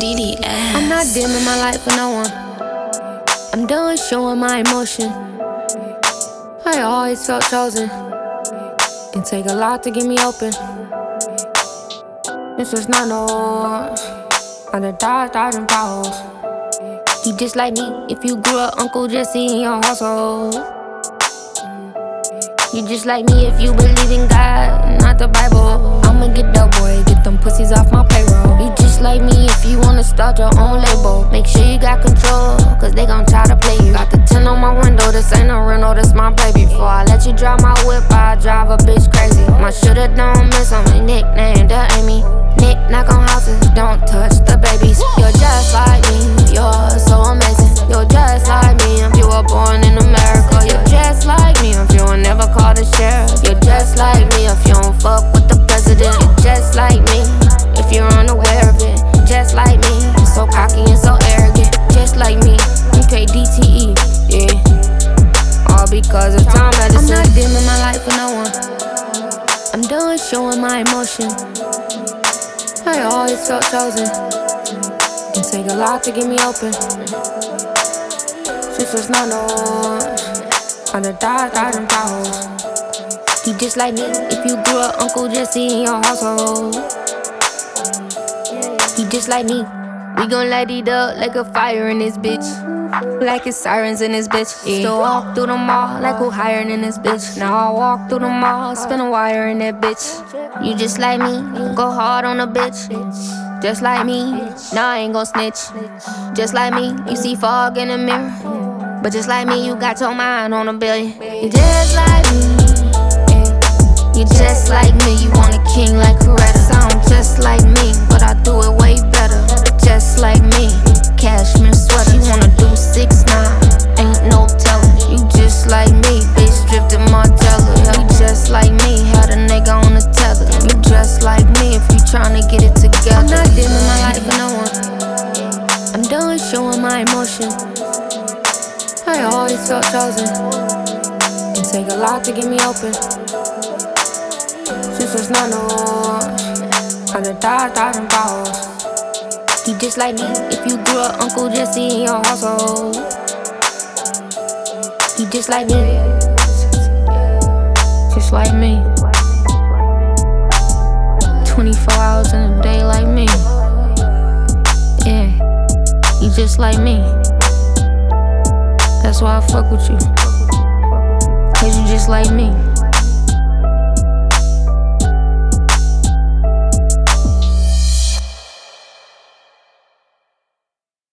CDS. I'm not dimming my light for no one. I'm done showing my emotion. I always felt chosen. It take a lot to get me open. This is not no on the dodging potholes. You just like me if you grew up Uncle Jesse in your household. You just like me if you believe in God, not the Bible. I'ma get that boy, get them pussies off my payroll. You just like me if you wanna start your own label. Make sure you got control, cause they gon' try to play you. Got the 10 on my window, this ain't a rental, this my baby. Before I let you drive my whip, I drive a bitch crazy. My shooter don't miss on my nickname, the Amy. Nick knock on houses, don't touch the babies. You're just like me, you're so amazing. You're just like me if you were born in America. You're just like me if you were never called a sheriff. You're just like me if you don't fuck with the president. You're just like me if you're unaware of it. Just like me, you're so cocky and so arrogant. Just like me, you pay DTE, yeah. All because of Tom Edison. I'm not dimming my light for no one. I'm done showing my emotion. I always felt chosen. It take a lot to get me open. This was not no on the dodging potholes. You just like me if you grew up Uncle Jesse in your household. You just like me. We gon' light it up like a fire in this bitch. Like it's sirens in this bitch. Still walk through the mall like who hiring in this bitch. Now I walk through the mall, spin a wire in that bitch. You just like me, go hard on a bitch. Just like me, nah I ain't gon' snitch. Just like me, you see fog in the mirror. But just like me, you got your mind on $1 billion. You just like me, yeah. You just like me, you want a king like Coretta. Sound just like me, but I do it way better. Just like me, cashmere sweater. You wanna do 6ix9ine, ain't no telling. You just like me, bitch stripped in Margiela. You just like me, had a nigga on the tether. You just like me if you tryna get it together. I'm not dimming my light for no one. I'm done showing my emotion. I always felt chosen. It take a lot to get me open. This was not no on the dodging potholes. You just like me if you grew up Uncle Jesse in your household. You just like me. Just like me. 24 hours in a day like me. Yeah. You just like me. That's why I fuck with you. Cause you just like me.